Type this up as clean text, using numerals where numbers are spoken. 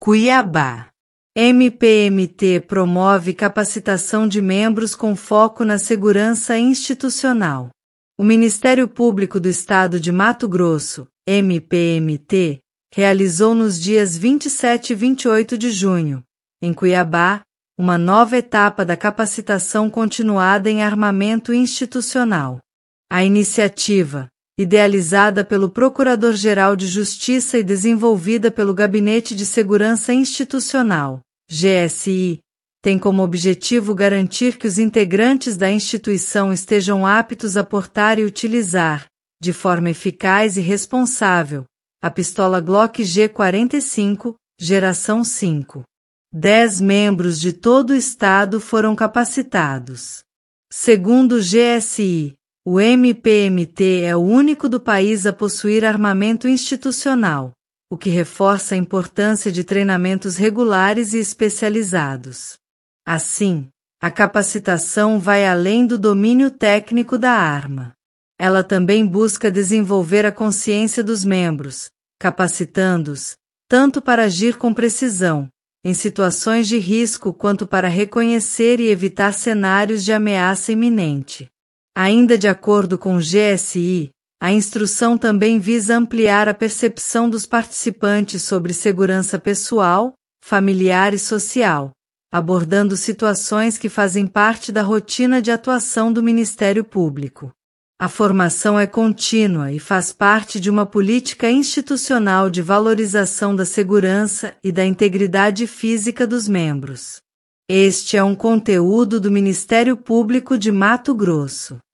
Cuiabá. MPMT promove capacitação de membros com foco na segurança institucional. O Ministério Público do Estado de Mato Grosso, MPMT, realizou nos dias 27 e 28 de junho, em Cuiabá, uma nova etapa da capacitação continuada em armamento institucional. A iniciativa, idealizada pelo Procurador-Geral de Justiça e desenvolvida pelo Gabinete de Segurança Institucional, GSI, tem como objetivo garantir que os integrantes da instituição estejam aptos a portar e utilizar, de forma eficaz e responsável, a pistola Glock G45, geração 5. 10 membros de todo o estado foram capacitados. Segundo o GSI, o MPMT é o único do país a possuir armamento institucional, o que reforça a importância de treinamentos regulares e especializados. Assim, a capacitação vai além do domínio técnico da arma. Ela também busca desenvolver a consciência dos membros, capacitando-os, tanto para agir com precisão, em situações de risco quanto para reconhecer e evitar cenários de ameaça iminente. Ainda de acordo com o GSI, a instrução também visa ampliar a percepção dos participantes sobre segurança pessoal, familiar e social, abordando situações que fazem parte da rotina de atuação do Ministério Público. A formação é contínua e faz parte de uma política institucional de valorização da segurança e da integridade física dos membros. Este é um conteúdo do Ministério Público de Mato Grosso.